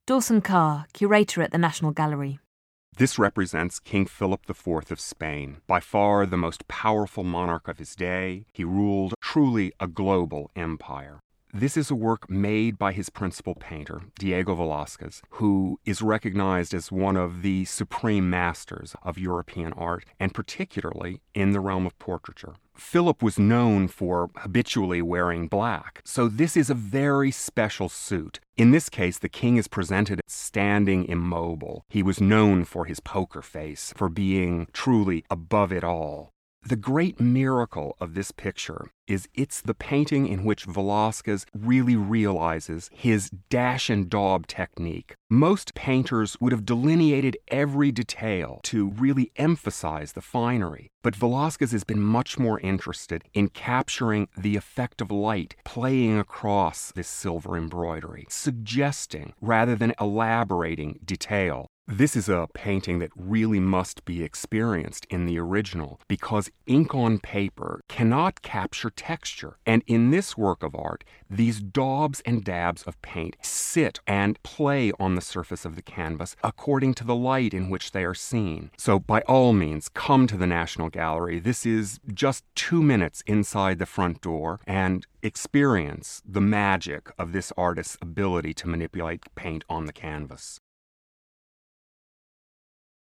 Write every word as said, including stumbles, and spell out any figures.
Dawson Carr, curator at the National Gallery. This represents King Philip the Fourth of Spain, by far the most powerful monarch of his day. He ruled truly a global empire. This is a work made by his principal painter, Diego Velázquez, who is recognized as one of the supreme masters of European art, and particularly in the realm of portraiture. Philip was known for habitually wearing black, so this is a very special suit. In this case, the king is presented standing immobile. He was known for his poker face, for being truly above it all. The great miracle of this picture is it's the painting in which Velázquez really realizes his dash and daub technique. Most painters would have delineated every detail to really emphasize the finery, but Velázquez has been much more interested in capturing the effect of light playing across this silver embroidery, suggesting rather than elaborating detail. This is a painting that really must be experienced in the original because ink on paper cannot capture texture. And in this work of art, these daubs and dabs of paint sit and play on the surface of the canvas according to the light in which they are seen. So by all means, come to the National Gallery. This is just two minutes inside the front door and experience the magic of this artist's ability to manipulate paint on the canvas.